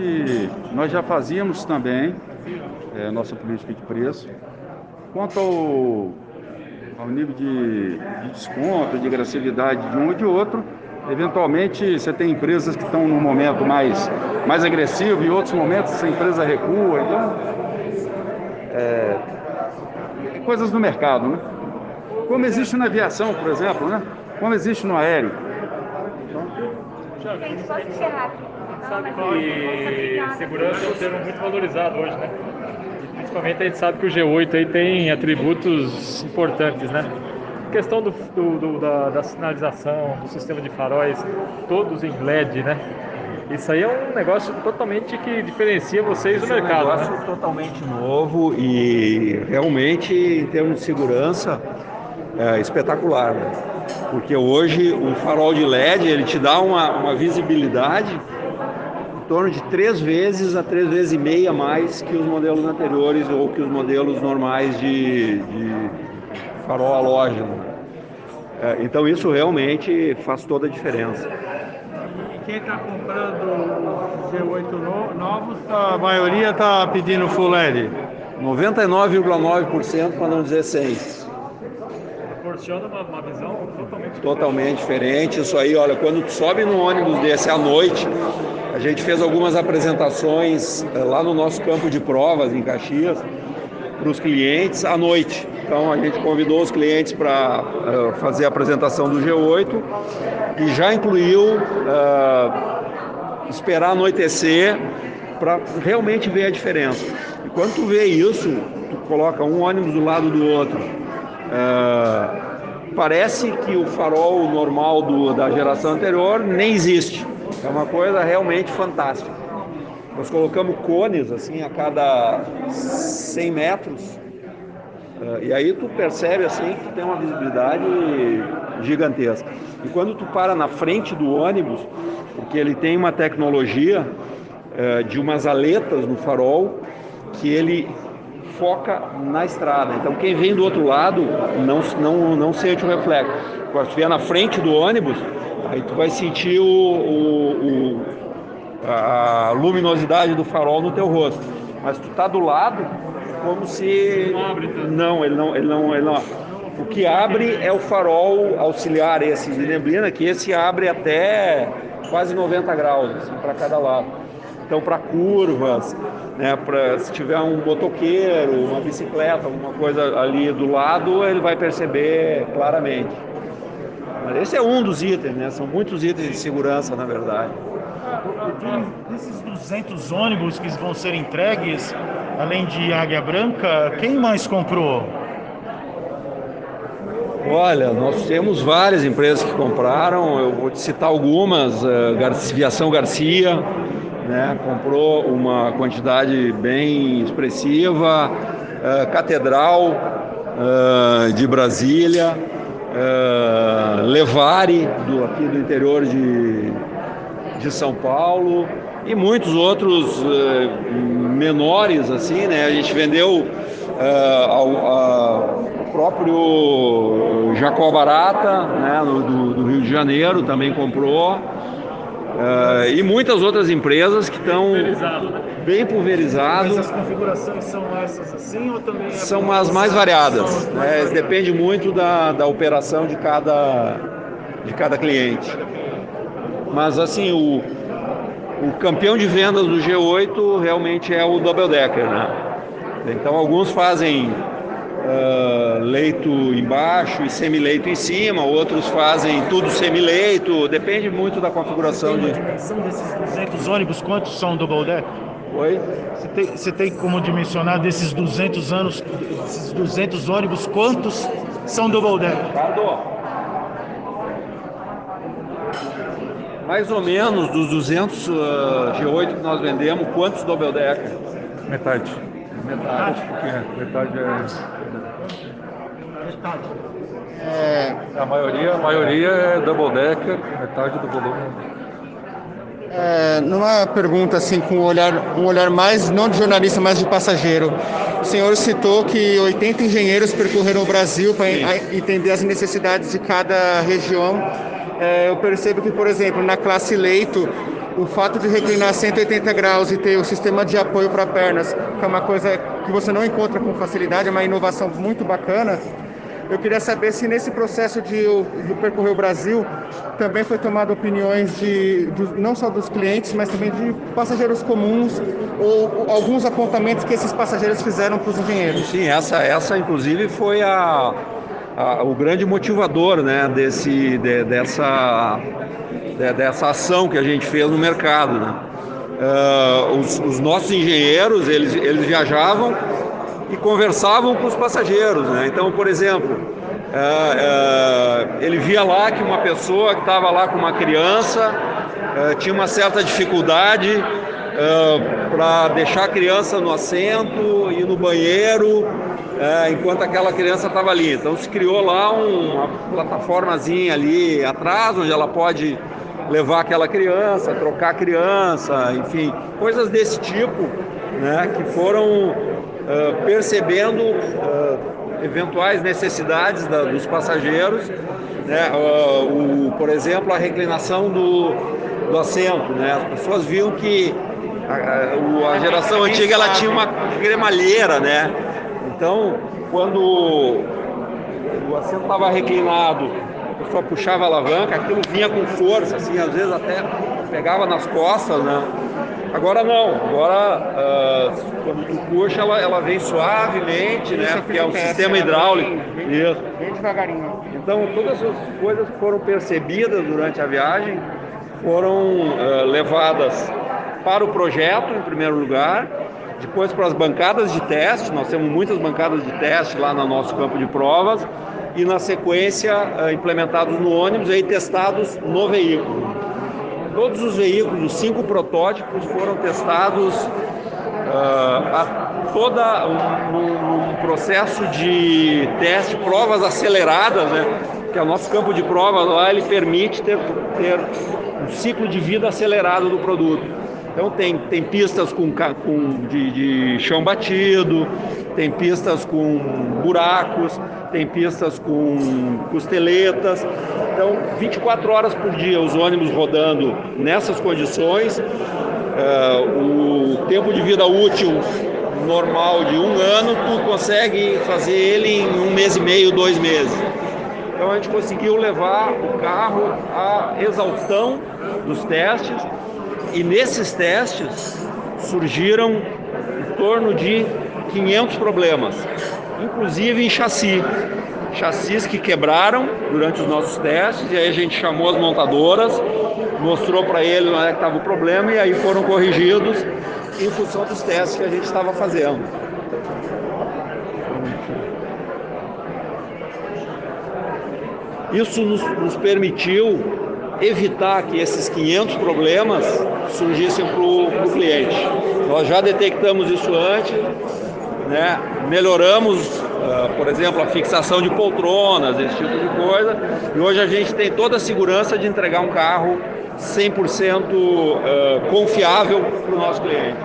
nós já fazíamos também nossa política de preço. Quanto ao nível de desconto, de agressividade de um ou de outro, eventualmente você tem empresas que estão num momento mais agressivo e em outros momentos essa empresa recua. Então, coisas do mercado, né? Como existe na aviação, por exemplo, né? Como existe no aéreo. Gente, posso encerrar aqui? Sabe que segurança é um termo muito valorizado hoje, né? E principalmente a gente sabe que o G8 aí tem atributos importantes, né? A questão da sinalização, do sistema de faróis, todos em LED, né? Isso aí é um negócio totalmente que diferencia vocês do mercado, né? É um negócio totalmente novo e realmente, em termos de segurança, espetacular, né? Porque hoje o farol de LED ele te dá uma visibilidade em torno de 3 vezes a 3 vezes e meia mais que os modelos anteriores ou que os modelos normais de farol halógeno. Então isso realmente faz toda a diferença. E quem está comprando os G8 novos, a maioria está pedindo Full LED? 99,9%, para não dizer 100%. Proporciona uma visão totalmente diferente. Isso aí, olha, quando tu sobe no ônibus desse à noite, a gente fez algumas apresentações lá no nosso campo de provas em Caxias para os clientes à noite. Então a gente convidou os clientes para fazer a apresentação do G8 e já incluiu esperar anoitecer para realmente ver a diferença. E quando tu vê isso, tu coloca um ônibus do lado do outro, parece que o farol normal da geração anterior nem existe. É uma coisa realmente fantástica. Nós colocamos cones assim a cada 100 metros e aí tu percebe assim que tem uma visibilidade gigantesca. E quando tu para na frente do ônibus, porque ele tem uma tecnologia de umas aletas no farol que ele foca na estrada. Então quem vem do outro lado não sente o reflexo. Quando tu estiver na frente do ônibus, aí tu vai sentir a luminosidade do farol no teu rosto. Mas tu tá do lado, como se não, ele não. O que abre é o farol auxiliar esse de neblina, que esse abre até quase 90 graus assim, para cada lado. Então, para curvas, né, se tiver um motoqueiro, uma bicicleta, alguma coisa ali do lado, ele vai perceber claramente. Mas esse é um dos itens, né? São muitos itens de segurança, na verdade. Desses 200 ônibus que vão ser entregues, além de Águia Branca, quem mais comprou? Olha, nós temos várias empresas que compraram, eu vou te citar algumas, Aviação Garcia, né, comprou uma quantidade bem expressiva, Catedral de Brasília, Levare, aqui do interior de São Paulo, e muitos outros menores, assim, né? A gente vendeu o próprio Jacó Barata, né, do Rio de Janeiro, também comprou. E muitas outras empresas que estão bem pulverizadas. Mas as configurações são essas assim ou também? São as mais variadas. Depende muito da operação de cada cliente. Mas assim, o campeão de vendas do G8 realmente é o Double Decker, né? Então alguns fazem leito embaixo e semileito em cima, outros fazem tudo semileito, depende muito da configuração. Tem uma dimensão desses 200 ônibus, quantos são double deck? Oi? Você tem como dimensionar desses 200 ônibus, quantos são double deck? Mais ou menos dos 200 G8 que nós vendemos, quantos double deck? Metade. Metade Metade. A maioria é double decker, metade do volume. Numa pergunta assim com um olhar mais não de jornalista, mas de passageiro, o senhor citou que 80 engenheiros percorreram o Brasil para entender as necessidades de cada região. Eu percebo que, por exemplo, na classe leito, o fato de reclinar 180 graus e ter o sistema de apoio para pernas, que é uma coisa que você não encontra com facilidade, é uma inovação muito bacana. Eu queria saber se nesse processo de percorrer o Brasil também foi tomado opiniões não só dos clientes, mas também de passageiros comuns ou alguns apontamentos que esses passageiros fizeram para os engenheiros. Sim, essa inclusive foi o grande motivador, né, dessa ação que a gente fez no mercado, né? Os nossos engenheiros, eles viajavam e conversavam com os passageiros, né? Então, por exemplo, ele via lá que uma pessoa que estava lá com uma criança tinha uma certa dificuldade para deixar a criança no assento e no banheiro enquanto aquela criança estava ali. Então se criou lá uma plataformazinha ali atrás, onde ela pode levar aquela criança, trocar a criança, enfim, coisas desse tipo, né, que foram percebendo eventuais necessidades dos passageiros, né, por exemplo, a reclinação do assento, né, as pessoas viam que a geração antiga ela tinha uma cremalheira, né, então quando o assento estava reclinado, a pessoa puxava a alavanca, aquilo vinha com força, assim, às vezes até pegava nas costas, né. Agora não, agora quando tu puxa ela vem suavemente, né? Porque é um sistema hidráulico. Isso. Bem devagarinho. Então todas as coisas que foram percebidas durante a viagem foram levadas para o projeto em primeiro lugar, depois para as bancadas de teste, nós temos muitas bancadas de teste lá no nosso campo de provas, e na sequência implementados no ônibus e testados no veículo. Todos os veículos, os 5 protótipos, foram testados num processo de teste, provas aceleradas, né? Que é o nosso campo de provas lá, ele permite ter um ciclo de vida acelerado do produto. Então tem pistas de chão batido, tem pistas com buracos, tem pistas com costeletas. Então, 24 horas por dia os ônibus rodando nessas condições, o tempo de vida útil normal de 1 ano, tu consegue fazer ele em 1 mês e meio, 2 meses. Então a gente conseguiu levar o carro à exaustão dos testes, e nesses testes surgiram em torno de 500 problemas, inclusive em chassis que quebraram durante os nossos testes, e aí a gente chamou as montadoras, mostrou para eles onde é que estava o problema, e aí foram corrigidos em função dos testes que a gente estava fazendo. Isso nos permitiu evitar que esses 500 problemas surgissem para o cliente. Nós já detectamos isso antes, né? Melhoramos, por exemplo, a fixação de poltronas, esse tipo de coisa, e hoje a gente tem toda a segurança de entregar um carro 100% confiável para o nosso cliente.